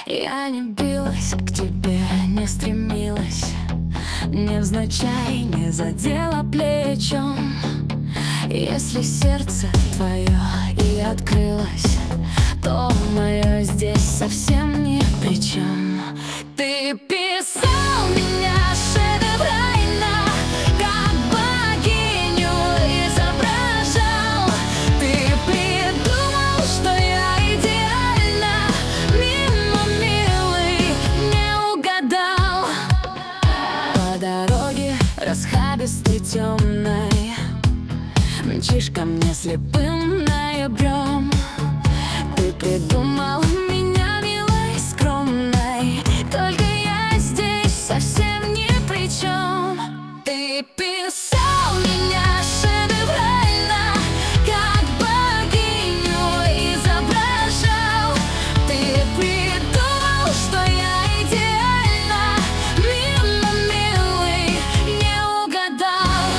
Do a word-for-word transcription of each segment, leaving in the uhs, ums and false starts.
Я не билась к тебе, не стремилась, невзначай не задела плечом. Если сердце твое и открылось, то мое здесь совсем ни при чем. Ты писал меня шедеврально, как богиню изображал. Ты придумал, что я идеальна, мимо, милый, не угадал. По дороге расхабистой темной мчишь ко мне слепым ноябрем. Ты придумал меня милой, скромной, только я здесь совсем ни при чем. Ты писал меня шедеврально, как богиню изображал. Ты придумал, что я идеальна, мимо, милый, не угадал.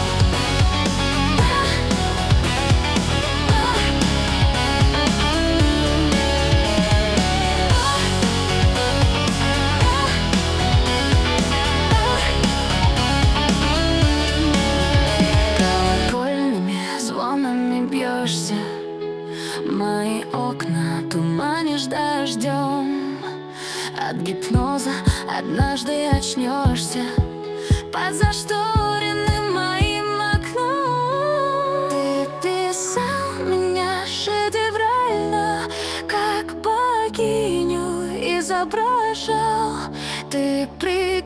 Бьешься, мои окна туманишь дождем. От гипноза однажды очнешься под зашторенным моим окном. Ты писал меня шедеврально, как богиню изображал. Ты при